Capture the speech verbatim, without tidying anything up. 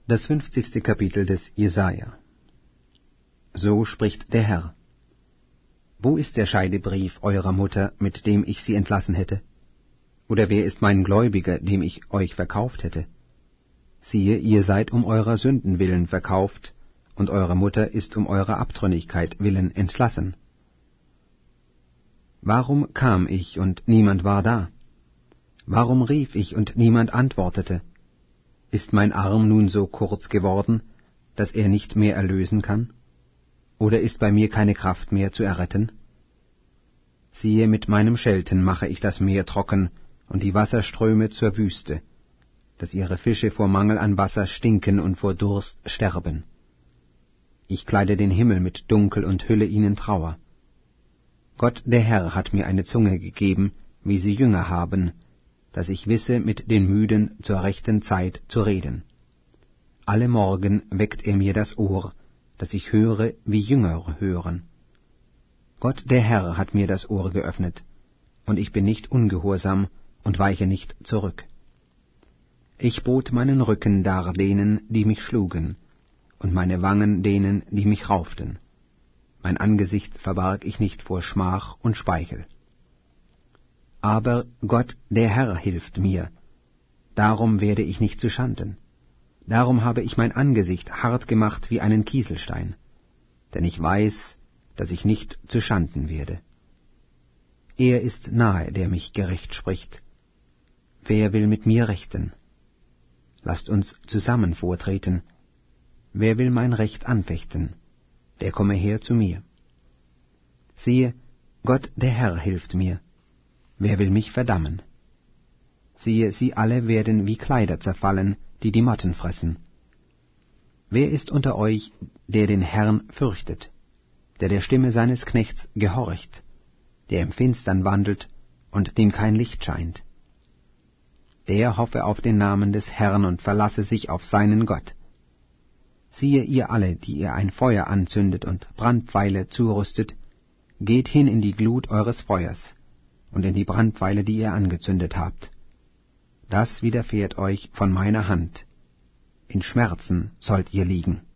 Das fünfzigste Kapitel des Jesaja. So spricht der Herr. Wo ist der Scheidebrief eurer Mutter, mit dem ich sie entlassen hätte? Oder wer ist mein Gläubiger, dem ich euch verkauft hätte? Siehe, ihr seid um eurer Sünden willen verkauft, und eure Mutter ist um eurer Abtrünnigkeit willen entlassen. Warum kam ich, und niemand war da? Warum rief ich, und niemand antwortete? Ist mein Arm nun so kurz geworden, dass er nicht mehr erlösen kann? Oder ist bei mir keine Kraft mehr zu erretten? Siehe, mit meinem Schelten mache ich das Meer trocken und die Wasserströme zur Wüste, dass ihre Fische vor Mangel an Wasser stinken und vor Durst sterben. Ich kleide den Himmel mit Dunkel und hülle ihnen Trauer. Gott der Herr hat mir eine Zunge gegeben, wie sie Jünger haben, dass ich wisse, mit den Müden zur rechten Zeit zu reden. Alle Morgen weckt er mir das Ohr, dass ich höre, wie Jünger hören. Gott der Herr hat mir das Ohr geöffnet, und ich bin nicht ungehorsam und weiche nicht zurück. Ich bot meinen Rücken dar denen, die mich schlugen, und meine Wangen denen, die mich rauften. Mein Angesicht verbarg ich nicht vor Schmach und Speichel. Aber Gott der Herr hilft mir, darum werde ich nicht zuschanden. Darum habe ich mein Angesicht hart gemacht wie einen Kieselstein, denn ich weiß, dass ich nicht zuschanden werde. Er ist nahe, der mich gerecht spricht. Wer will mit mir rechten? Lasst uns zusammen vortreten. Wer will mein Recht anfechten? Der komme her zu mir. Siehe, Gott der Herr hilft mir. Wer will mich verdammen? Siehe, sie alle werden wie Kleider zerfallen, die die Motten fressen. Wer ist unter euch, der den Herrn fürchtet, der der Stimme seines Knechts gehorcht, der im Finstern wandelt und dem kein Licht scheint? Der hoffe auf den Namen des Herrn und verlasse sich auf seinen Gott. Siehe, ihr alle, die ihr ein Feuer anzündet und Brandpfeile zurüstet, geht hin in die Glut eures Feuers und in die Brandpfeile, die ihr angezündet habt. Das widerfährt euch von meiner Hand. In Schmerzen sollt ihr liegen.